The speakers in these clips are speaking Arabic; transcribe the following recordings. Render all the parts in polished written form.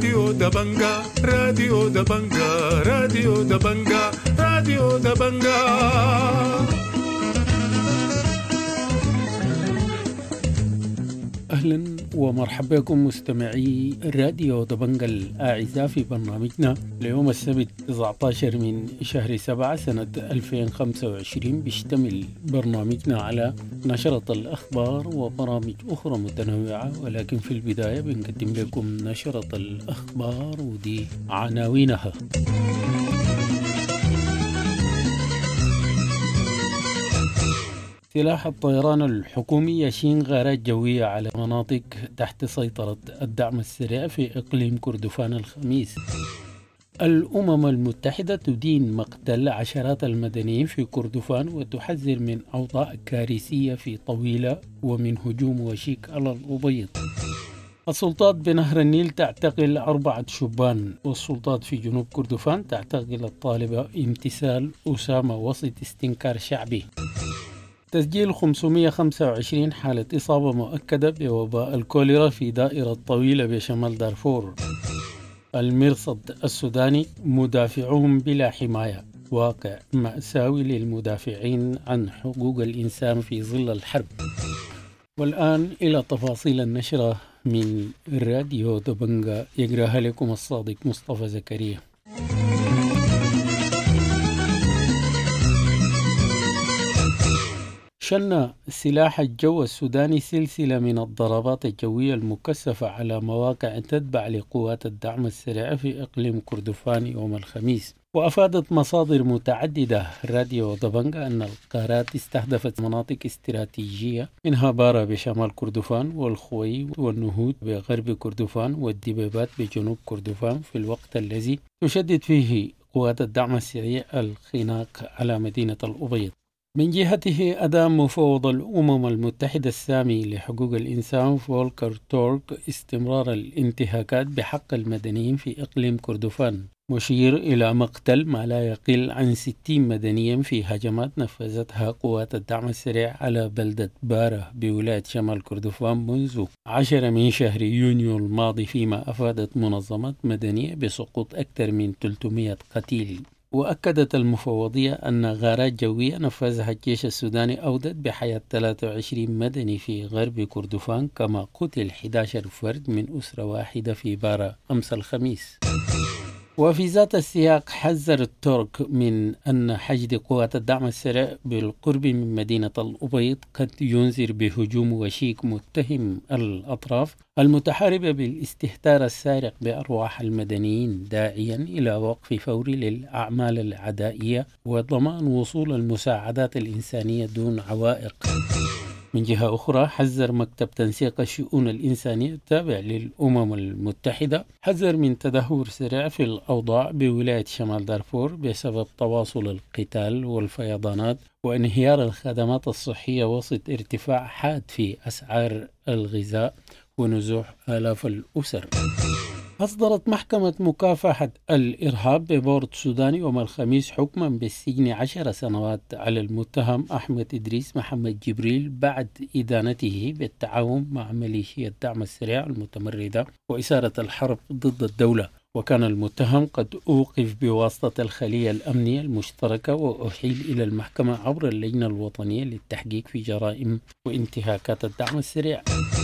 راديو دبنجا راديو دبنجا راديو دبنجا راديو دبنجا. أهلا ومرحبا بكم مستمعي راديو دبنجا الأعزاء في برنامجنا ليوم السبت 19 من شهر 7 سنة 2025. بيشتمل برنامجنا على نشرة الأخبار وبرامج أخرى متنوعة، ولكن في البداية بنقدم لكم نشرة الأخبار ودي عناوينها. سلاح الطيران الحكومي يشين غارات جوية على مناطق تحت سيطرة الدعم السريع في إقليم كردفان الخميس. الأمم المتحدة تدين مقتل عشرات المدنيين في كردفان وتحذر من أوضاع كارثية في طويلة ومن هجوم وشيك على الأبيض. السلطات بنهر النيل تعتقل 4 شبان، والسلطات في جنوب كردفان تعتقل الطالبة امتثال أسامة وسط استنكار شعبي. تسجيل 525 حالة إصابة مؤكدة بوباء الكوليرا في دائرة طويلة بشمال دارفور. المرصد السوداني مدافعون بلا حماية، واقع مأساوي للمدافعين عن حقوق الإنسان في ظل الحرب. والآن إلى تفاصيل النشرة من راديو دبنجا، يقرأها لكم الصادق مصطفى زكريا. شن سلاح الجو السوداني سلسلة من الضربات الجوية المكثفة على مواقع تتبع لقوات الدعم السريع في إقليم كردفان يوم الخميس. وأفادت مصادر متعددة راديو دبنجا أن القارات استهدفت مناطق استراتيجية منها بارا بشمال كردفان والخوي والنهود بغرب كردفان والدبيبات بجنوب كردفان، في الوقت الذي تشدد فيه قوات الدعم السريع الخناق على مدينة الأبيض. من جهته أدان مفوض الأمم المتحدة السامي لحقوق الإنسان فولكر تورك استمرار الانتهاكات بحق المدنيين في إقليم كردفان، مشير إلى مقتل ما لا يقل عن 60 مدنيا في هجمات نفذتها قوات الدعم السريع على بلدة بارة بولاية شمال كردفان منذ 10 من شهر يونيو الماضي، فيما أفادت منظمات مدنية بسقوط أكثر من 300 قتيل. وأكدت المفوضية أن غارات جوية نفذها الجيش السوداني أودت بحياة 23 مدني في غرب كردفان، كما قتل 11 فرد من أسرة واحدة في بارا أمس الخميس. وفي ذات السياق حذر الترك من أن حشد قوات الدعم السريع بالقرب من مدينة الأبيض قد ينذر بهجوم وشيك، متهم الأطراف المتحاربة بالاستهتار السارق بأرواح المدنيين، داعيا إلى وقف فوري للأعمال العدائية وضمان وصول المساعدات الإنسانية دون عوائق. من جهة أخرى حذر مكتب تنسيق الشؤون الإنسانية التابع للأمم المتحدة حذر من تدهور سريع في الأوضاع بولاية شمال دارفور بسبب تواصل القتال والفيضانات وانهيار الخدمات الصحية وسط ارتفاع حاد في أسعار الغذاء ونزوح آلاف الأسر. أصدرت محكمة مكافحة الإرهاب ببورت سوداني يوم الخميس حكما بالسجن 10 سنوات على المتهم أحمد إدريس محمد جبريل بعد إدانته بالتعاون مع ميليشيا الدعم السريع المتمردة وإثارة الحرب ضد الدولة. وكان المتهم قد أوقف بواسطة الخلية الأمنية المشتركة وأحيل إلى المحكمة عبر اللجنة الوطنية للتحقيق في جرائم وانتهاكات الدعم السريع.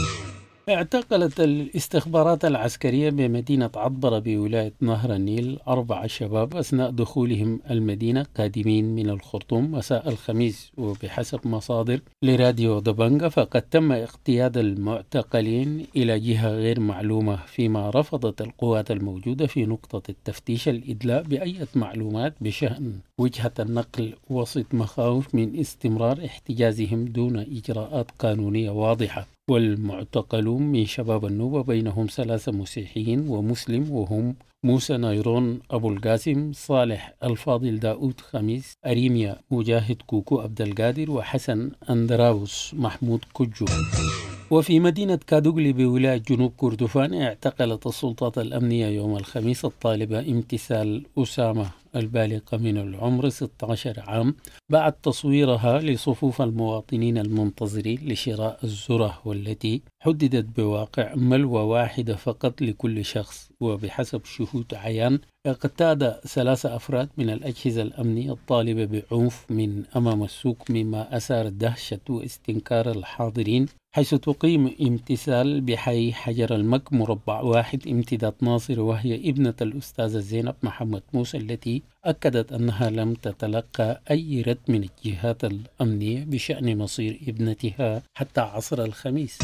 اعتقلت الاستخبارات العسكرية بمدينة عطبرة بولاية نهر النيل 4 شباب أثناء دخولهم المدينة قادمين من الخرطوم مساء الخميس. وبحسب مصادر لراديو دبنجا فقد تم اقتياد المعتقلين إلى جهة غير معلومة، فيما رفضت القوات الموجودة في نقطة التفتيش الإدلاء بأي معلومات بشأن وجهة النقل، وسط مخاوف من استمرار احتجازهم دون إجراءات قانونية واضحة. والمعتقلون من شباب النوبة بينهم 3 مسيحيين ومسلم، وهم موسى نيرون أبو القاسم، صالح الفاضل داود خميس، أريميا مجاهد كوكو عبد القادر، وحسن أندراوس محمود كجو. وفي مدينة كادوغلي بولاية جنوب كردفان اعتقلت السلطات الأمنية يوم الخميس الطالبة امتثال أسامة البالغة من العمر 16 عام بعد تصويرها لصفوف المواطنين المنتظرين لشراء الذرة، والتي حددت بواقع ملوى واحدة فقط لكل شخص. وبحسب شهود عيان اقتاد 3 أفراد من الأجهزة الأمنية الطالبة بعنف من أمام السوق، مما أثار دهشة واستنكار الحاضرين، حيث تقيم امتثال بحي حجر المك مربع 1 امتداد ناصر، وهي ابنة الأستاذة زينب محمد موسى، التي أكدت أنها لم تتلقى أي رد من الجهات الأمنية بشأن مصير ابنتها حتى عصر الخميس.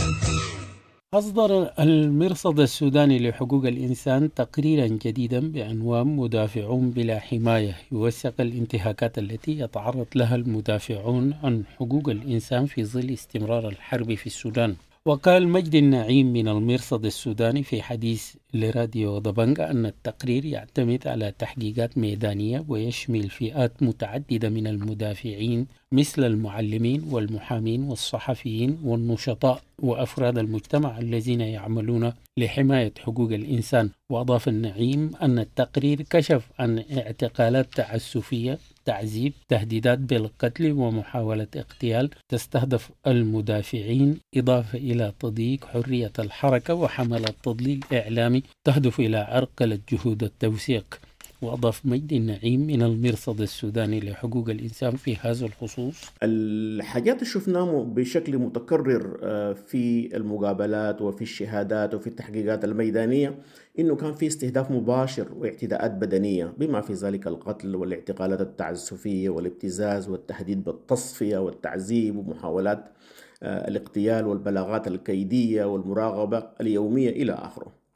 أصدر المرصد السوداني لحقوق الإنسان تقريرا جديدا بعنوان مدافعون بلا حماية، يوثق الانتهاكات التي يتعرض لها المدافعون عن حقوق الإنسان في ظل استمرار الحرب في السودان. وقال مجد النعيم من المرصد السوداني في حديث لراديو دبنجة أن التقرير يعتمد على تحقيقات ميدانية ويشمل فئات متعددة من المدافعين مثل المعلمين والمحامين والصحفيين والنشطاء وأفراد المجتمع الذين يعملون لحماية حقوق الإنسان. وأضاف النعيم أن التقرير كشف عن اعتقالات تعسفية، تعذيب، تهديدات بالقتل ومحاولة اغتيال تستهدف المدافعين، إضافة إلى تضييق حرية الحركة وحملات تضليل إعلامي تهدف إلى عرقلة جهود التوثيق. وأضاف مجد النعيم من المرصد السوداني لحقوق الإنسان في هذا الخصوص: الحاجات اللي شفناه بشكل متكرر في المقابلات وفي الشهادات وفي التحقيقات الميدانية إنه كان في استهداف مباشر واعتداءات بدنية، بما في ذلك القتل والاعتقالات التعسفية والابتزاز والتهديد بالتصفية والتعذيب ومحاولات الاغتيال والبلاغات الكيدية والمراقبة اليومية إلى آخره.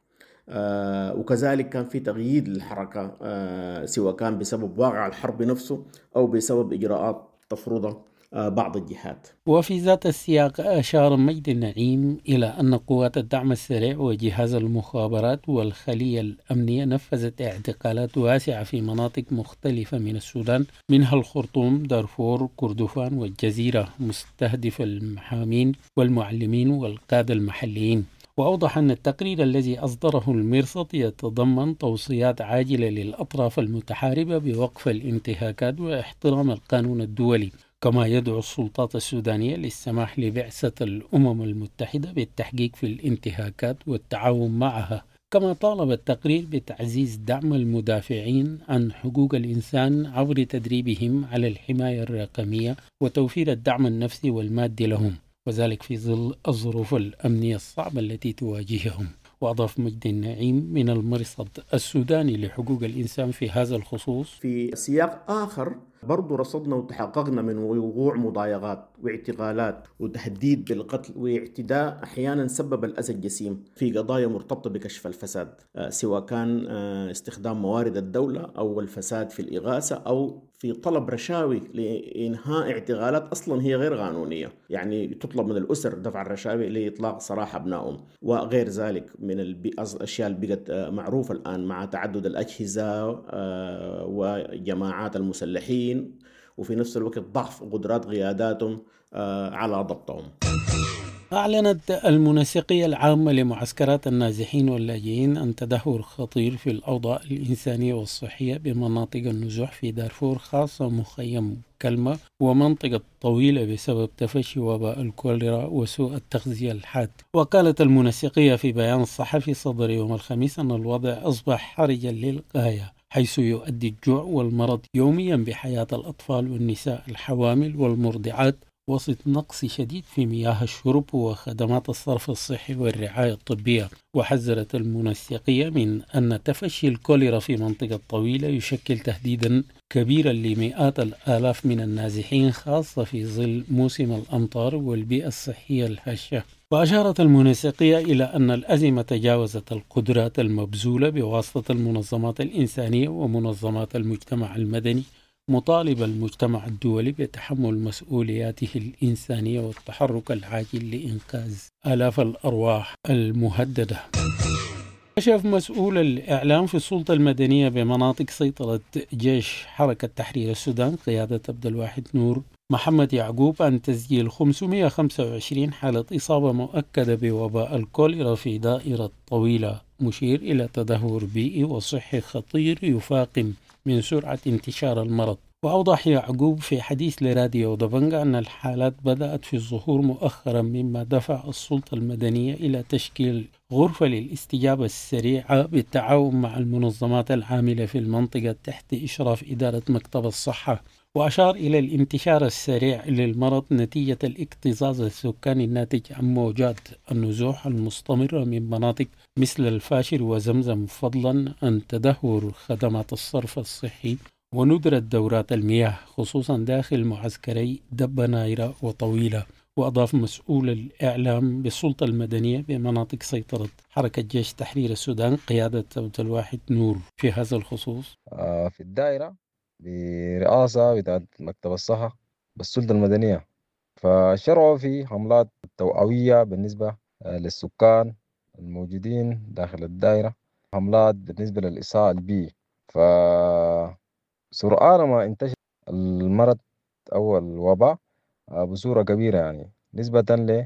وكذلك كان في تغيير للحركة سواء كان بسبب واقع الحرب نفسه أو بسبب إجراءات تفرضها بعض الجهات. وفي ذات السياق أشار مجد النعيم إلى أن قوات الدعم السريع وجهاز المخابرات والخلية الأمنية نفذت اعتقالات واسعة في مناطق مختلفة من السودان، منها الخرطوم، دارفور، كردفان والجزيرة، مستهدف المحامين والمعلمين والقادة المحليين. وأوضح أن التقرير الذي أصدره المرصد يتضمن توصيات عاجلة للأطراف المتحاربة بوقف الانتهاكات واحترام القانون الدولي، كما يدعو السلطات السودانية للسماح لبعثة الأمم المتحدة بالتحقيق في الانتهاكات والتعاون معها. كما طالب التقرير بتعزيز دعم المدافعين عن حقوق الإنسان عبر تدريبهم على الحماية الرقمية وتوفير الدعم النفسي والمادي لهم، وذلك في ظل الظروف الأمنية الصعبة التي تواجههم. وأضاف مجد النعيم من المرصد السوداني لحقوق الإنسان في هذا الخصوص: في سياق آخر برضو رصدنا وتحققنا من وقوع مضايقات واعتقالات وتهديد بالقتل واعتداء أحيانا سبب الأذى الجسيم في قضايا مرتبطة بكشف الفساد، سواء كان استخدام موارد الدولة أو الفساد في الإغاثة أو في طلب رشاوي لإنهاء اعتقالات أصلا هي غير قانونية، يعني تطلب من الأسر دفع الرشاوي لإطلاق سراح أبنائهم وغير ذلك من الأشياء اللي بقت معروفة الآن مع تعدد الأجهزة وجماعات المسلحين، وفي نفس الوقت ضعف قدرات قياداتهم على ضبطهم. أعلنت المنسقية العامة لمعسكرات النازحين واللاجئين عن تدهور خطير في الأوضاع الإنسانية والصحية بمناطق النزوح في دارفور، خاصة مخيم كلمة ومنطقة طويلة بسبب تفشي وباء الكوليرا وسوء التغذية الحاد. وقالت المنسقية في بيان صحفي صدر يوم الخميس أن الوضع أصبح حرجا للغاية، حيث يؤدي الجوع والمرض يوميا بحياة الأطفال والنساء الحوامل والمرضعات، وسط نقص شديد في مياه الشرب وخدمات الصرف الصحي والرعاية الطبية. وحذرت المنسقية من أن تفشي الكوليرا في منطقة طويلة يشكل تهديدا كبيرا لمئات الآلاف من النازحين، خاصة في ظل موسم الأمطار والبيئة الصحية الهشة. وأشارت المنسقية إلى أن الأزمة تجاوزت القدرات المبذولة بواسطة المنظمات الإنسانية ومنظمات المجتمع المدني، مطالب المجتمع الدولي بتحمل مسؤولياته الإنسانية والتحرك العاجل لإنقاذ آلاف الأرواح المهددة. كشف مسؤول الإعلام في السلطة المدنية بمناطق سيطرة جيش حركة تحرير السودان قيادة عبد الواحد نور محمد يعقوب عن تسجيل 525 حالة إصابة مؤكدة بوباء الكوليرا في دائرة طويلة، مشير إلى تدهور بيئي وصحي خطير يفاقم من سرعة انتشار المرض. وأوضح يعقوب في حديث لراديو دبنجة أن الحالات بدأت في الظهور مؤخرا، مما دفع السلطة المدنية إلى تشكيل غرفة للاستجابة السريعة بالتعاون مع المنظمات العاملة في المنطقة تحت إشراف إدارة مكتب الصحة. وأشار إلى الانتشار السريع للمرض نتيجة الاكتظاظ السكاني الناتج عن موجات النزوح المستمرة من مناطق مثل الفاشر وزمزم، فضلا عن تدهور خدمات الصرف الصحي وندرة دورات المياه خصوصا داخل معسكري دبة نايرة وطويلة. وأضاف مسؤول الإعلام بالسلطة المدنية بمناطق سيطرة حركة جيش تحرير السودان قيادة عبد الواحد نور في هذا الخصوص: في الدائرة برئاسة بتاعت مكتب الصحة بالسلطة المدنية، فشرعوا في حملات توعوية بالنسبة للسكان الموجودين داخل الدائرة، حملات بالنسبة للإساءة البيئي. فسرعان ما انتشر المرض أو الوباء بصورة كبيرة، يعني نسبة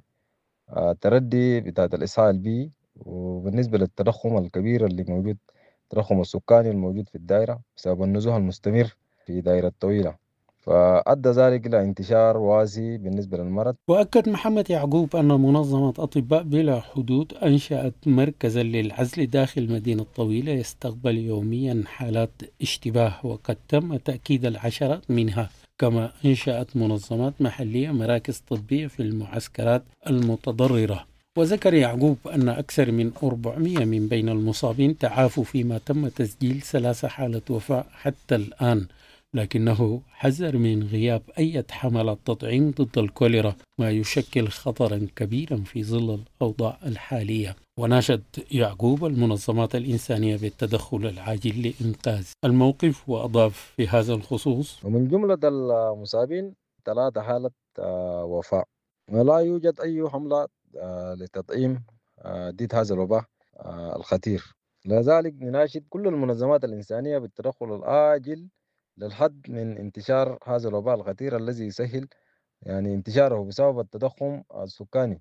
للتردي بتاعت الإساءة البيئي، وبالنسبة للتضخم الكبير اللي موجود، التضخم السكاني الموجود في الدائرة بسبب النزوح المستمر في دائرة طويلة، فأدى ذلك إلى انتشار واسع بالنسبة للمرض. وأكد محمد يعقوب أن منظمة أطباء بلا حدود أنشأت مركزا للعزل داخل مدينة طويلة يستقبل يوميا حالات اشتباه، وقد تم تأكيد العشرات منها. كما أنشأت منظمات محلية مراكز طبية في المعسكرات المتضررة. وذكر يعقوب أن أكثر من 400 من بين المصابين تعافوا، فيما تم تسجيل 3 حالة وفاة حتى الآن، لكنه حذر من غياب أي حملات تطعيم ضد الكوليرا، ما يشكل خطرا كبيرا في ظل الأوضاع الحالية. وناشد يعقوب المنظمات الإنسانية بالتدخل العاجل لإنقاذ الموقف. وأضاف في هذا الخصوص: ومن جملة المصابين 3 حالة وفاة، ولا يوجد أي حملة لتطعيم ضد هذا الوباء الخطير. لذلك نناشد كل المنظمات الإنسانية بالتدخل الآجل للحد من انتشار هذا الوباء الخطير الذي يسهل يعني انتشاره بسبب التضخم السكاني.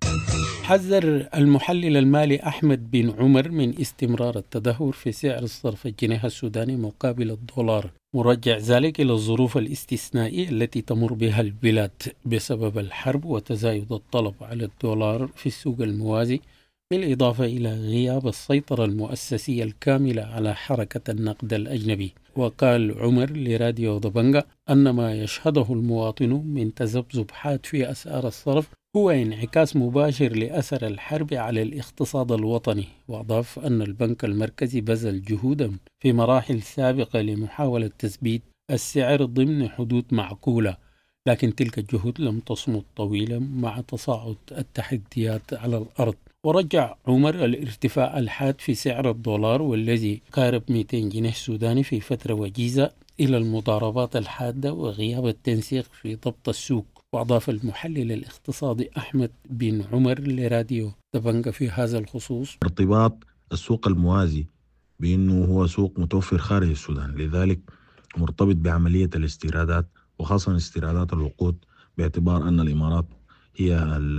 حذر المحلل المالي أحمد بن عمر من استمرار التدهور في سعر الصرف الجنيه السوداني مقابل الدولار، مرجع ذلك إلى الظروف الاستثنائية التي تمر بها البلاد بسبب الحرب وتزايد الطلب على الدولار في السوق الموازي، بالإضافة إلى غياب السيطرة المؤسسية الكاملة على حركة النقد الأجنبي. وقال عمر لراديو دبنجة أن ما يشهده المواطنون من تذبذب حاد في أسعار الصرف هو انعكاس مباشر لأثر الحرب على الاقتصاد الوطني. وأضاف أن البنك المركزي بذل جهودا في مراحل سابقة لمحاولة تثبيت السعر ضمن حدود معقولة، لكن تلك الجهود لم تصمد طويلا مع تصاعد التحديات على الأرض. ورجع عمر الارتفاع الحاد في سعر الدولار والذي قارب 200 جنيه سوداني في فترة وجيزة إلى المضاربات الحادة وغياب التنسيق في ضبط السوق. وأضاف المحلل الاقتصادي أحمد بن عمر لراديو دبنجة في هذا الخصوص: ارتباط السوق الموازي بأنه هو سوق متوفر خارج السودان، لذلك مرتبط بعملية الاستيرادات وخاصة استيرادات الوقود، باعتبار أن الإمارات هي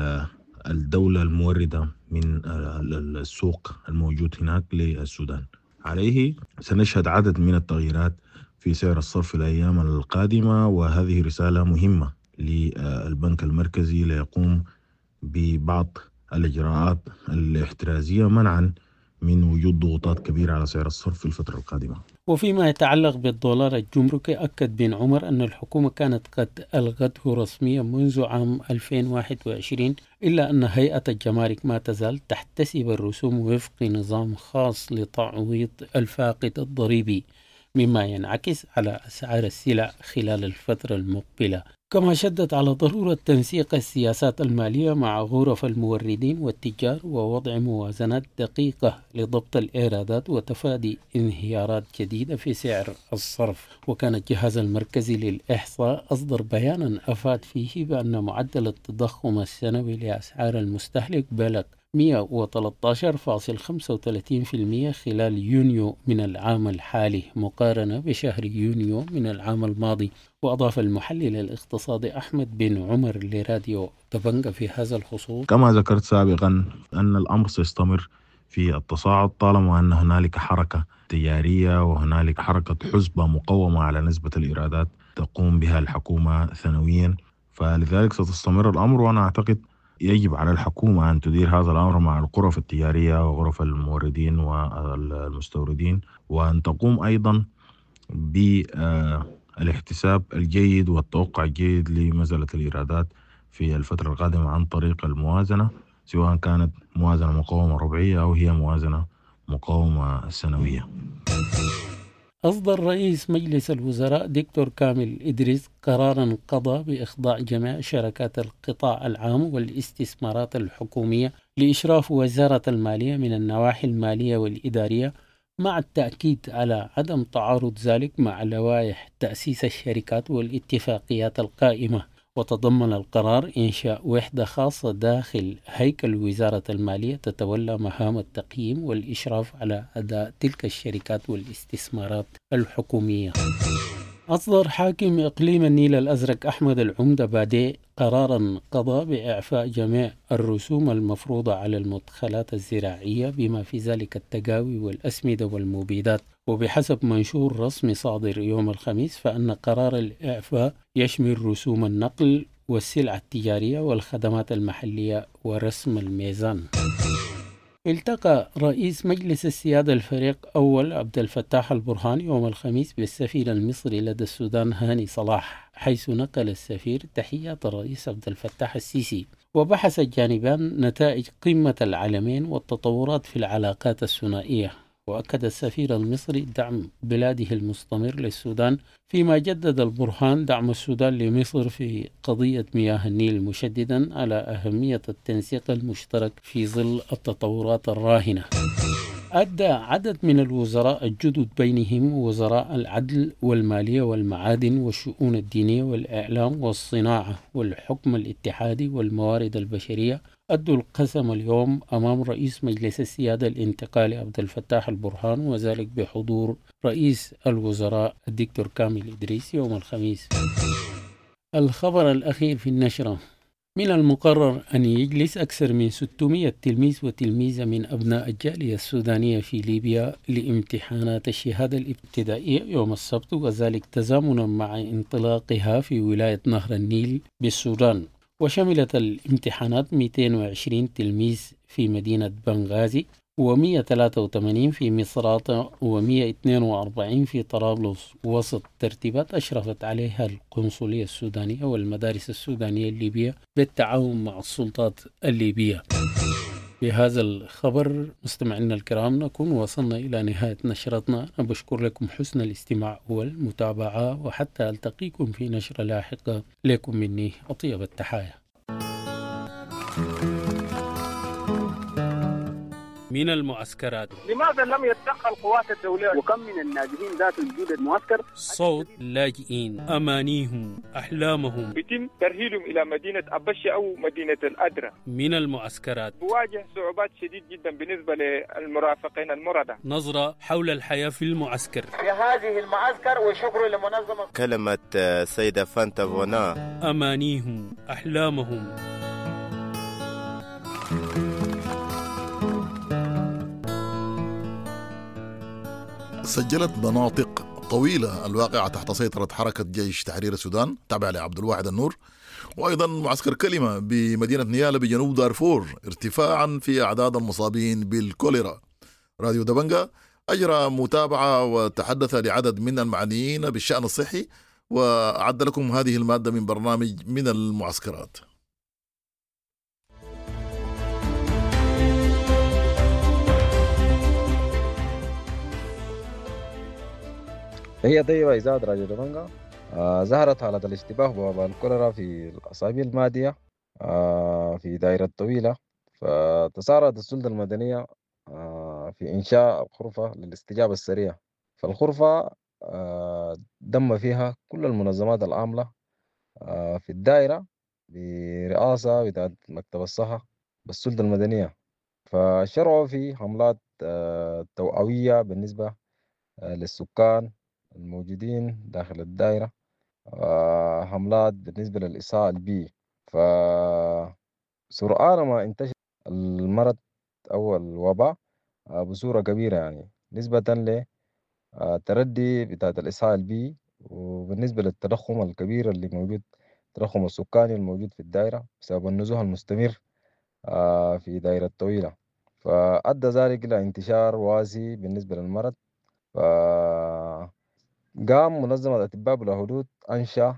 الدولة الموردة من السوق الموجود هناك للسودان. عليه سنشهد عدد من التغييرات في سعر الصرف في الأيام القادمة، وهذه رسالة مهمة للبنك المركزي ليقوم ببعض الإجراءات الاحترازية منعا من وجود ضغوطات كبيرة على سعر الصرف في الفترة القادمة. وفيما يتعلق بالدولار الجمركي، أكد بن عمر أن الحكومة كانت قد ألغته رسميا منذ عام 2021، إلا أن هيئة الجمارك ما تزال تحتسب الرسوم وفق نظام خاص لتعويض الفاقد الضريبي، مما ينعكس على أسعار السلع خلال الفترة المقبلة. كما شدد على ضرورة تنسيق السياسات المالية مع غرف الموردين والتجار ووضع موازنات دقيقة لضبط الإيرادات وتفادي انهيارات جديدة في سعر الصرف. وكان الجهاز المركزي للإحصاء أصدر بيانا أفاد فيه بأن معدل التضخم السنوي لأسعار المستهلك بلغ 113.35% خلال يونيو من العام الحالي مقارنة بشهر يونيو من العام الماضي. وأضاف المحلل الاقتصادي أحمد بن عمر لراديو دبنجة في هذا الخصوص: كما ذكرت سابقا أن الأمر سيستمر في التصاعد طالما أن هنالك حركة تجارية وهنالك حركة حسبة مقومة على نسبة الإيرادات تقوم بها الحكومة سنويا، فلذلك ستستمر الأمر. وأنا أعتقد يجب على الحكومة أن تدير هذا الأمر مع الغرف التجارية وغرف الموردين والمستوردين، وأن تقوم أيضا بالاحتساب الجيد والتوقع الجيد لمسألة الإيرادات في الفترة القادمة عن طريق الموازنة، سواء كانت موازنة مقاومة ربعية أو هي موازنة مقاومة سنوية. أصدر رئيس مجلس الوزراء دكتور كامل إدريس قرارا قضى بإخضاع جميع شركات القطاع العام والاستثمارات الحكومية لإشراف وزارة المالية من النواحي المالية والإدارية، مع التأكيد على عدم تعارض ذلك مع لوائح تأسيس الشركات والاتفاقيات القائمة. وتضمن القرار إنشاء وحدة خاصة داخل هيكل وزارة المالية تتولى مهام التقييم والإشراف على أداء تلك الشركات والاستثمارات الحكومية. أصدر حاكم إقليم النيل الأزرق أحمد العمدة بادي قرارا قضى بإعفاء جميع الرسوم المفروضة على المدخلات الزراعية بما في ذلك التقاوي والأسمدة والمبيدات. وبحسب منشور رسمي صادر يوم الخميس فإن قرار الإعفاء يشمل رسوم النقل والسلع التجارية والخدمات المحلية ورسم الميزان. التقى رئيس مجلس السيادة الفريق أول عبد الفتاح البرهان يوم الخميس بالسفير المصري لدى السودان هاني صلاح، حيث نقل السفير تحيات الرئيس عبد الفتاح السيسي. وبحث الجانبان نتائج قمة العالمين والتطورات في العلاقات الثنائية. وأكد السفير المصري دعم بلاده المستمر للسودان، فيما جدد البرهان دعم السودان لمصر في قضية مياه النيل، مشددا على أهمية التنسيق المشترك في ظل التطورات الراهنة. أدى عدد من الوزراء الجدد بينهم وزراء العدل والمالية والمعادن والشؤون الدينية والإعلام والصناعة والحكم الاتحادي والموارد البشرية أدوا القسم اليوم أمام رئيس مجلس السيادة الانتقالي عبد الفتاح البرهان، وذلك بحضور رئيس الوزراء الدكتور كامل إدريس يوم الخميس. الخبر الأخير في النشرة: من المقرر أن يجلس أكثر من 600 تلميذ وتلميذة من أبناء الجالية السودانية في ليبيا لامتحانات الشهادة الابتدائية يوم السبت، وذلك تزامنا مع انطلاقها في ولاية نهر النيل بالسودان. وشملت الامتحانات 220 تلميذ في مدينة بنغازي، و183 في مصراتة، و142 في طرابلس، وسط ترتيبات أشرفت عليها القنصلية السودانية والمدارس السودانية الليبية بالتعاون مع السلطات الليبية. بهذا الخبر مستمعينا الكرام نكون وصلنا إلى نهاية نشرتنا. أنا بشكر لكم حسن الاستماع والمتابعة، وحتى ألتقيكم في نشرة لاحقة، لكم مني أطيب التحايا. من المعسكرات: لماذا لم يتدخل القوات الدولية؟ وكم من الناجحين ذات وجود المعسكر؟ صوت اللاجئين، أمانيهم، أحلامهم، يتم ترحيلهم إلى مدينة أبشة أو مدينة الأدرة. من المعسكرات: بواجه صعوبات شديد جدا بالنسبة للمرافقين المردة. نظرة حول الحياة في المعسكر. في هذه المعسكر، وشكر لمنظمة كلمة سيدة فانتا فونا. أمانيهم، أحلامهم. سجلت مناطق طويلة الواقعة تحت سيطرة حركة جيش تحرير السودان تابع لعبد الواحد النور، وأيضا معسكر كلمة بمدينة نيالا بجنوب دارفور ارتفاعا في أعداد المصابين بالكوليرا. راديو دبنجة أجرى متابعة وتحدث لعدد من المعنيين بالشأن الصحي، وأعد لكم هذه المادة من برنامج من المعسكرات. هي طيبة إذاعة راديو دبنجة. ظهرت حالة الاشتباه بوباء الكوليرا في الأسابيع الماضية في دائرة طويلة، فتسارعت السلطة المدنية في إنشاء غرفة للاستجابة السريعة. فالغرفة دم فيها كل المنظمات العاملة في الدائرة برئاسة بتاعت مكتب الصحة بالسلطة المدنية. فشرعوا في حملات توعوية بالنسبة للسكان الموجودين داخل الدائرة، حملات بالنسبة للإساءة البيئي. فسرعان ما انتشر المرض أو الوباء بصورة كبيرة، يعني نسبة لتردي بتاعة الإساءة البيئي، وبالنسبة للتضخم الكبير اللي موجود، التضخم السكاني الموجود في الدائرة بسبب النزوح المستمر في دائرة طويلة، فأدى ذلك إلى انتشار واسع بالنسبة للمرض. فقام منظمة أطباء بلا حدود أنشأ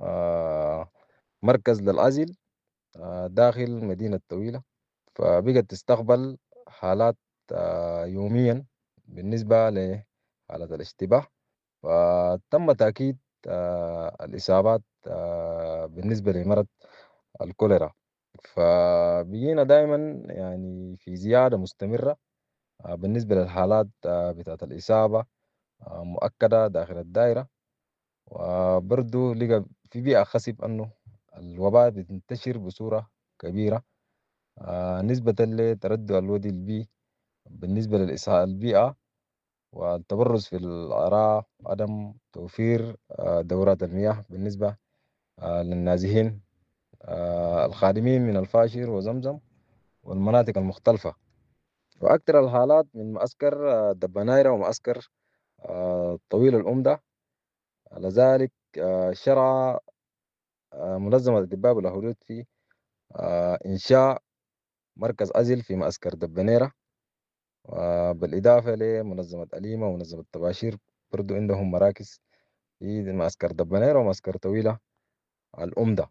مركز للعزل داخل مدينة طويلة، فبقت تستقبل حالات يوميا بالنسبة لحالة الاشتباه، فتم تأكيد الإصابات بالنسبة لمرض الكوليرا. فبقينا دائما يعني في زيادة مستمرة بالنسبة للحالات بتاعت الإصابة مؤكدة داخل الدائرة. وبرضو لقى في بيئة خصب أنه الوباء بتنتشر بصورة كبيرة نسبة لتردد الودي البيئي بالنسبة للإسعاف البيئة والتبرز في العراء، عدم توفير دورات المياه بالنسبة للنازحين الخادمين من الفاشر وزمزم والمناطق المختلفة. وأكثر الحالات من معسكر دبانايرة ومعسكر طويل الأمدة. لذلك شرع منظمة الأطباء بلا حدود في إنشاء مركز عزل في معسكر دبانيرة، بالإضافة لمنظمة أليمة ومنظمة تباشير برضو عندهم مراكز في معسكر دبانيرة ومعسكر طويلة الأمدة.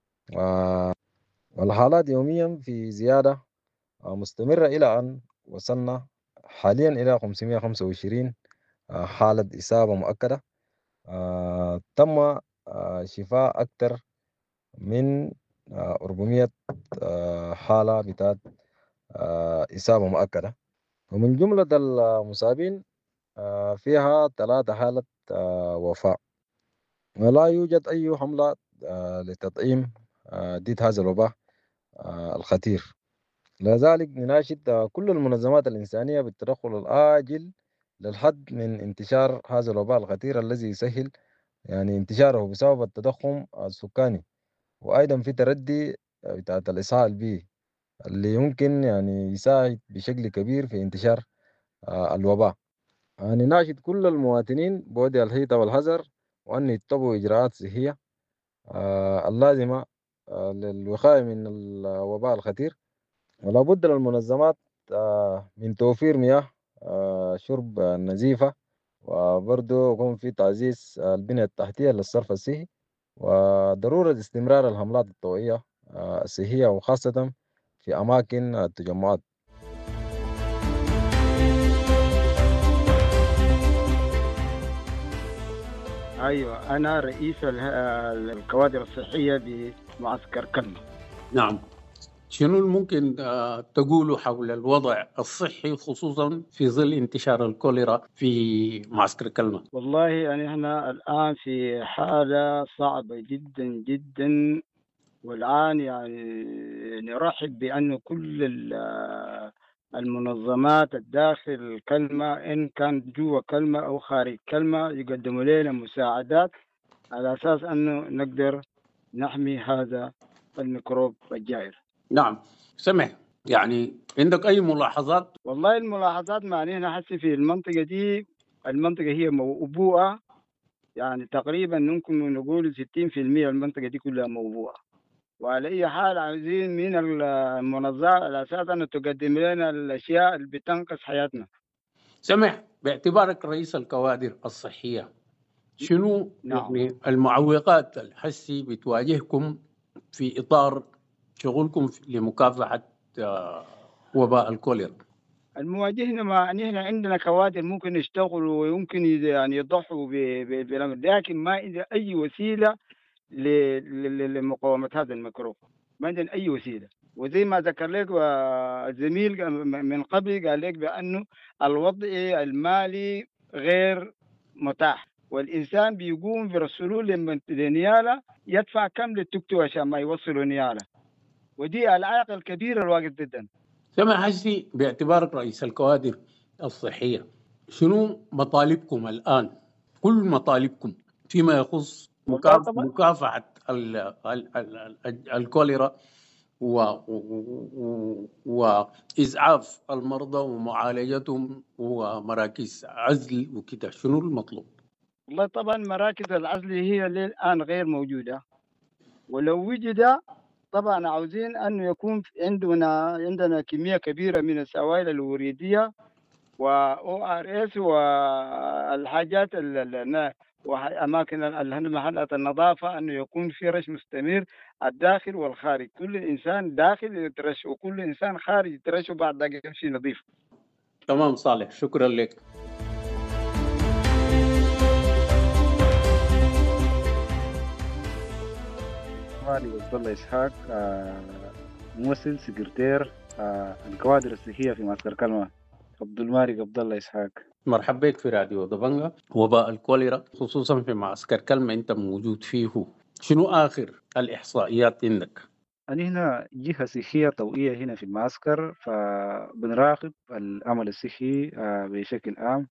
والحالات يوميا في زيادة مستمرة إلى أن وصلنا حاليا إلى 525 حالة إصابة مؤكدة. تم شفاء أكثر من 400 حالة بتاعت إصابة مؤكدة. ومن جملة المصابين فيها 3 حالة وفاة. ولا يوجد أي حملة لتطعيم ضد هذا الوباء الخطير. لذلك نناشد كل المنظمات الإنسانية بالتدخل الآجل للحد من انتشار هذا الوباء الخطير الذي يسهل يعني انتشاره بسبب التضخم السكاني، وأيضا في تردي بتاعت الإسعاف البيئي اللي يمكن يعني يساعد بشكل كبير في انتشار الوباء. نناشد كل المواطنين بوضع الحيطة والحذر، وأن يتبعوا إجراءات صحية اللازمة للوقاية من الوباء الخطير. ولا بد للمنظمات من توفير مياه شرب نظيفة، وبرضه يكون في تعزيز البنية التحتية للصرف الصحي، وضرورة استمرار الحملات التوعية الصحية وخاصة في أماكن التجمعات. ايوه، انا رئيس الكوادر الصحيه بمعسكر كلمه. نعم، شنو ممكن تقولوا حول الوضع الصحي خصوصا في ظل انتشار الكوليرا في معسكر كلمة؟ والله يعني احنا الان في حاله صعبه جدا جدا، والان يعني نرحب بانه كل المنظمات الداخل كلمة إن كان جوا كلمة أو خارج كلمة يقدموا لنا مساعدات على أساس أنه نقدر نحمي هذا الميكروب الجائر. نعم، سمح يعني عندك أي ملاحظات؟ والله الملاحظات معنيها حسي في المنطقة دي، المنطقة هي موبوءة، يعني تقريبا ممكن نقول 60% المنطقة دي كلها موبوءة. وعلى أي حال عايزين من المنظمات على أساس أنه تقدم لنا الأشياء اللي بتنقذ حياتنا. سمح باعتبارك رئيس الكوادر الصحية، شنو نعم. يعني المعوقات الحسي بتواجهكم في إطار شغلكم لمكافحة وباء الكوليرا؟ المواجهنا ما نحن عندنا كوادر ممكن يشتغلوا ويمكن يعني يضحوا بالامر، لكن ما عندنا اي وسيله لمقاومه هذا الميكروب، ما عندنا اي وسيله. وزي ما ذكر لك الزميل من قبل قال لك بانه الوضع المالي غير متاح، والانسان بيقوم برسلوه لنياله يدفع كم للتوك توك عشان ما يوصلوا نياله، ودي العائق الكبير الواقف جدا. سمع حسي باعتبارك رئيس الكوادر الصحية، شنو مطالبكم الآن؟ كل مطالبكم فيما يخص مكافحة الكوليرا وإسعاف المرضى ومعالجتهم ومراكز عزل وكده، شنو المطلوب؟ والله طبعا مراكز العزل هي الآن غير موجودة، ولو وجد طبعا عاوزين أن يكون عندنا كمية كبيرة من السوائل الوريدية وORS والحاجات وأماكن محلات النظافة، أنه يكون في رش مستمر الداخل والخارج، كل إنسان داخل يترش وكل إنسان خارج يترش وبعد ذلك يمشي نظيف. تمام صالح، شكرا لك. عبد الله إسحاق، ممثل سكرتير الكوادر الصحية في معسكر كلمة. عبد المالك عبد الله إسحاق. مرحبا بك في راديو دبنجا. وباء الكوليرا خصوصا في معسكر كلمة أنت موجود فيه، شنو آخر الإحصائيات عندك؟ أنا هنا جهة صحية طوئية هنا في المعسكر، فبنراقب العمل الصحي بشكل عام.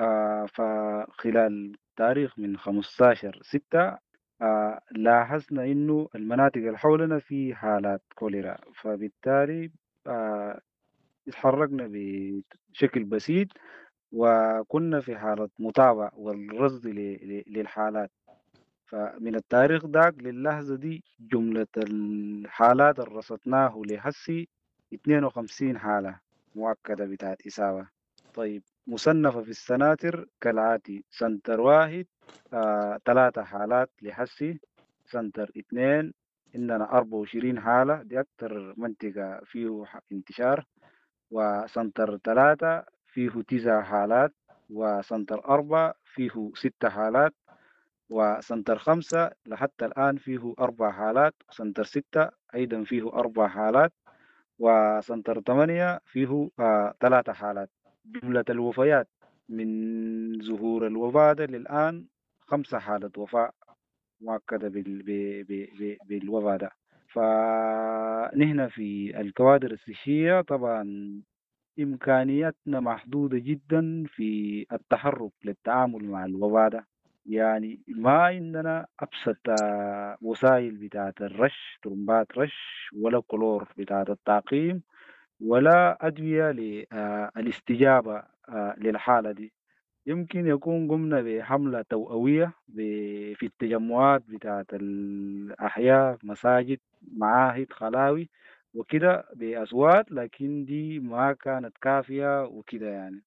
فخلال تاريخ من 15/6 لاحظنا إنه المناطق اللي حولنا في حالات كوليرا، فبالتالي اتحركنا بشكل بسيط وكنا في حالة متابعة والرصد للحالات. فمن التاريخ داك للحظة دي جملة الحالات اللي رصدناه لحسي 52 حالة مؤكدة بتاعت إصابة. طيب مصنفة في السناتر كالآتي: سنتر 1 3 حالات لحسي، سنتر 2 إننا 24 حالة، دي أكتر منطقة فيه انتشار، وسنتر 3 فيه 9 حالات، وسنتر 4 فيه 6 حالات، وسنتر 5 لحتى الآن فيه 4 حالات، سنتر 6 أيضا فيه 4 حالات، وسنتر 8 فيه 3 حالات. جملة الوفيات من ظهور الوباء للآن 5 حالات وفاة مؤكدة بالوباء ده. فنحن في الكوادر الصحية طبعا إمكانياتنا محدودة جدا في التحرك للتعامل مع الوباء ده، يعني ما عندنا أبسط وسائل بتاعة الرش، طرمبات رش، ولا كلور بتاعة التعقيم، ولا أدوية للاستجابة للحالة دي. يمكن يكون قمنا بحملة توعوية في التجمعات بتاعة الأحياء، مساجد، معاهد، خلاوي وكده بأصوات، لكن دي ما كانت كافية وكده يعني.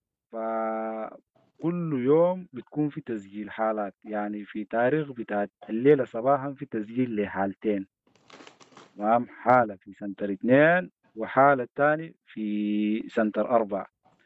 فكل يوم بتكون في تسجيل حالات، يعني في تاريخ بتاعت الليلة صباحا في تسجيل لحالتين، تمام، حالة في سنتر 2 وحالة تاني في سنتر 4.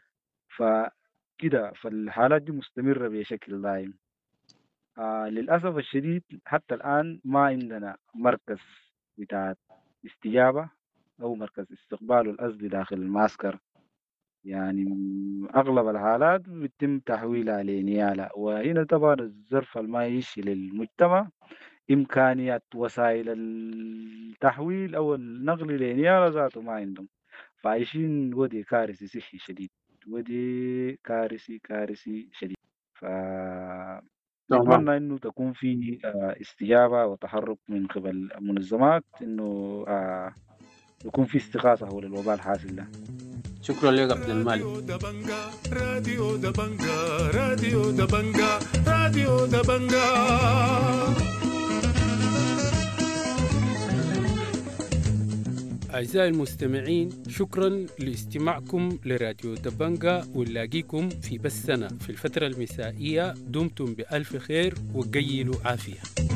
فكده فالحالات دي مستمرة بشكل دائم. للأسف الشديد حتى الآن ما عندنا مركز بتاع استجابة أو مركز استقبال الأزل داخل المعسكر، يعني أغلب الحالات بيتم تحويلها لنيالة، وهنا طبعا الظرف المعيشي للمجتمع إمكانيات وسائل التحويل أو النقل لنيالة ذاته ما عندهم، فعايشين ودي كارثي صحي شديد، ودي كارثي شديد. نتمنى انه تكون في استجابه وتحرك من قبل المنظمات، انه يكون في استغاثه حول الوباء الحاصل ده. شكرا لك عبد المالك. راديو دبنجا راديو دبنجا راديو دبنجا. أعزائي المستمعين، شكرا لاستماعكم لراديو دبنجا، ونلاقيكم في بثنا في الفترة المسائية. دمتم بألف خير وقيلوا عافية.